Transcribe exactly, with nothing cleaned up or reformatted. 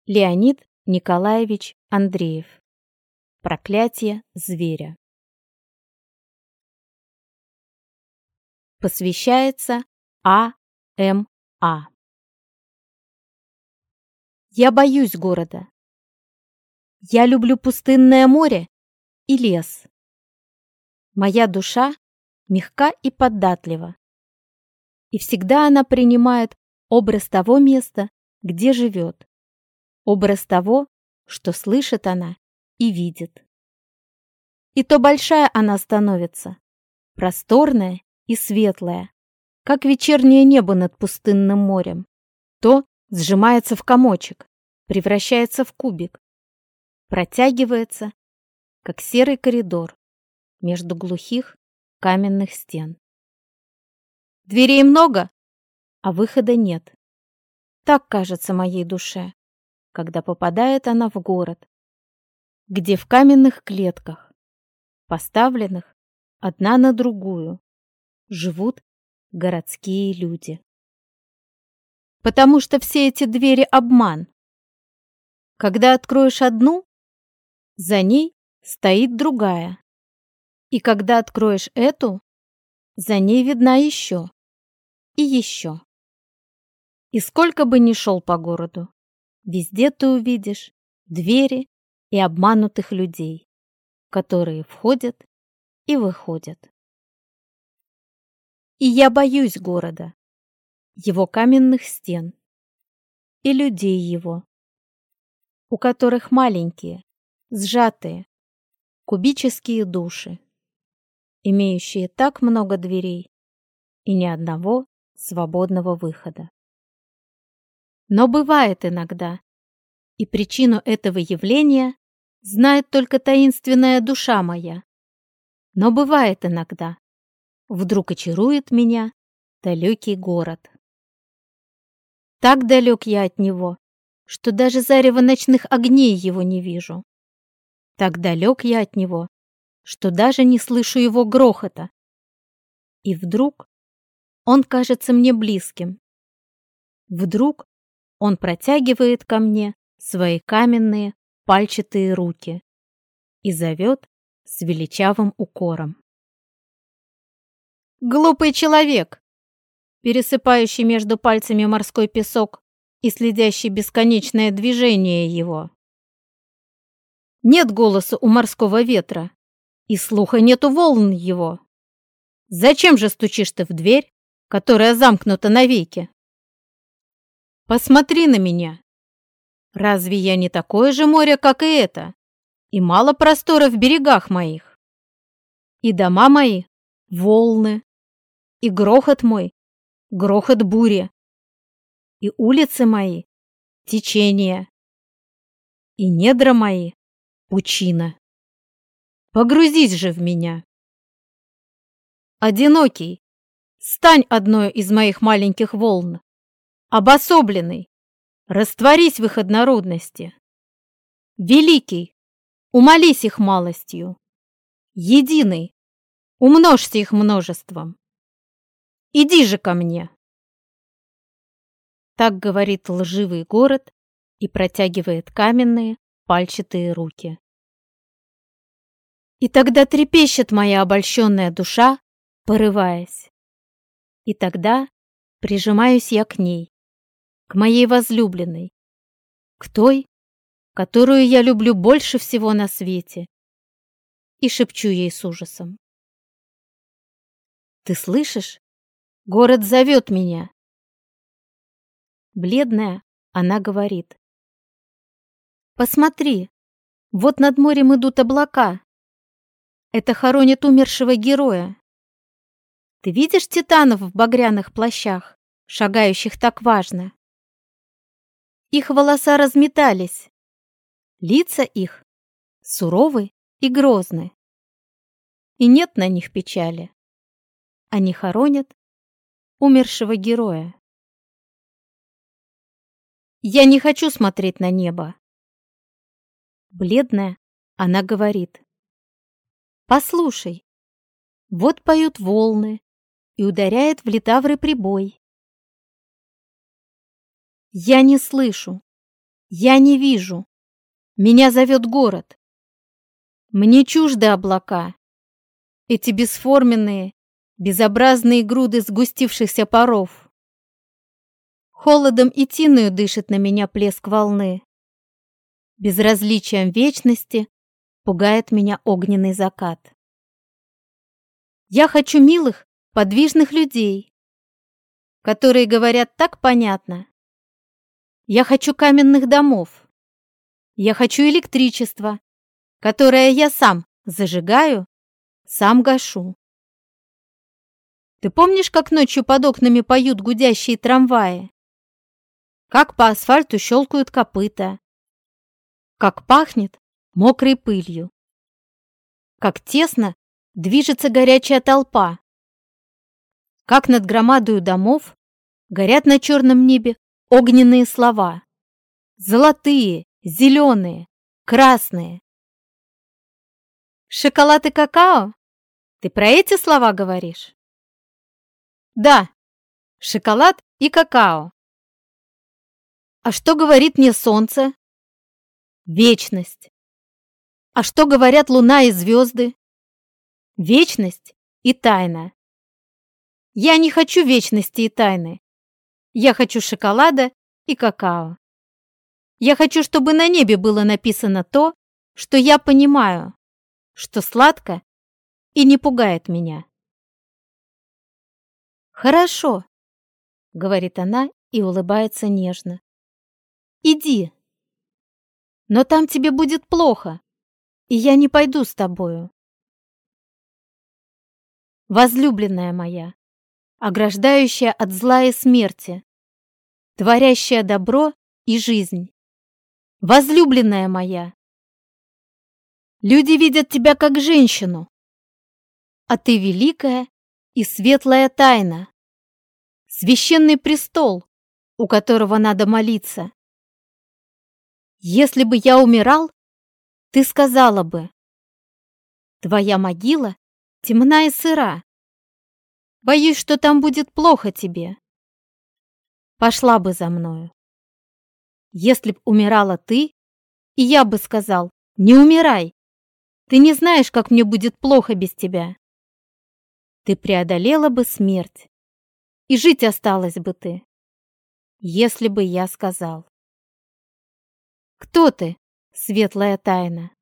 Леонид Николаевич Андреев. Проклятие зверя. Посвящается А М А Я боюсь города. Я люблю пустынное море и лес. Моя душа мягка и податлива, и всегда она принимает образ того места, где живет, образ того, что слышит она и видит. И то большая она становится, просторная и светлая, как вечернее небо над пустынным морем, то сжимается в комочек, превращается в кубик, протягивается, как серый коридор между глухих каменных стен. Дверей много, а выхода нет. Так кажется моей душе, когда попадает она в город, где в каменных клетках, поставленных одна на другую, живут городские люди. Потому что все эти двери — обман. Когда откроешь одну, за ней стоит другая. И когда откроешь эту, за ней видна еще и еще. И сколько бы ни шел по городу, везде ты увидишь двери и обманутых людей, которые входят и выходят. И я боюсь города, его каменных стен и людей его, у которых маленькие, сжатые, кубические души, имеющие так много дверей и ни одного свободного выхода. Но бывает иногда, и причину этого явления знает только таинственная душа моя. Но бывает иногда, вдруг очарует меня далекий город. Так далек я от него, что даже зарево ночных огней его не вижу. Так далек я от него, что даже не слышу его грохота. И вдруг он кажется мне близким. Вдруг он протягивает ко мне свои каменные пальчатые руки и зовет с величавым укором. Глупый человек, пересыпающий между пальцами морской песок и следящий бесконечное движение его. Нет голоса у морского ветра, и слуха нет у волн его. Зачем же стучишь ты в дверь, которая замкнута навеки? Посмотри на меня. Разве я не такое же море, как и это? И мало простора в берегах моих. И дома мои — волны, и грохот мой — грохот бури, и улицы мои — течение, и недра мои — пучина. Погрузись же в меня. Одинокий, стань одной из моих маленьких волн, обособленный, растворись в их однородности. Великий, умолись их малостью. Единый, умножься их множеством. Иди же ко мне. Так говорит лживый город и протягивает каменные пальчатые руки. И тогда трепещет моя обольщенная душа, порываясь. И тогда прижимаюсь я к ней, к моей возлюбленной, к той, которую я люблю больше всего на свете, и шепчу ей с ужасом. Ты слышишь? Город зовет меня. Бледная, она говорит. Посмотри, вот над морем идут облака. Это хоронят умершего героя. Ты видишь титанов в багряных плащах, шагающих так важно? Их волоса разметались, лица их суровы и грозны. И нет на них печали. Они хоронят умершего героя. Я не хочу смотреть на небо. Бледная, она говорит. Послушай, вот поют волны и ударяет в литавры прибой. Я не слышу, Я не вижу. Меня зовет город. Мне чужды облака. Эти бесформенные, безобразные груды сгустившихся паров. Холодом и тиною дышит на меня плеск волны. Безразличием вечности пугает меня огненный закат. Я хочу милых, подвижных людей, которые говорят так понятно. Я хочу каменных домов. Я хочу электричества, которое я сам зажигаю, сам гашу. Ты помнишь, как ночью под окнами поют гудящие трамваи? Как по асфальту щелкают копыта? Как пахнет мокрой пылью? Как тесно движется горячая толпа? Как над громадою домов горят на черном небе огненные слова? Золотые, зеленые, красные. Шоколад и какао? Ты про эти слова говоришь? Да, шоколад и какао. А что говорит мне солнце? Вечность. А что говорят луна и звезды? Вечность и тайна. Я не хочу вечности и тайны. Я хочу шоколада и какао. Я хочу, чтобы на небе было написано то, что я понимаю, что сладко и не пугает меня. «Хорошо», — говорит она и улыбается нежно. «Иди. Но там тебе будет плохо, и я не пойду с тобою». Возлюбленная моя, ограждающая от зла и смерти, творящая добро и жизнь. Возлюбленная моя, люди видят тебя как женщину, а ты великая и светлая тайна, священный престол, у которого надо молиться. Если бы я умирал, ты сказала бы: твоя могила темна и сыра. Боюсь, что там будет плохо тебе. Пошла бы за мною. Если б умирала ты, и я бы сказал: не умирай, ты не знаешь, как мне будет плохо без тебя. Ты преодолела бы смерть, и жить осталась бы ты, если бы я сказал. Кто ты, светлая тайна?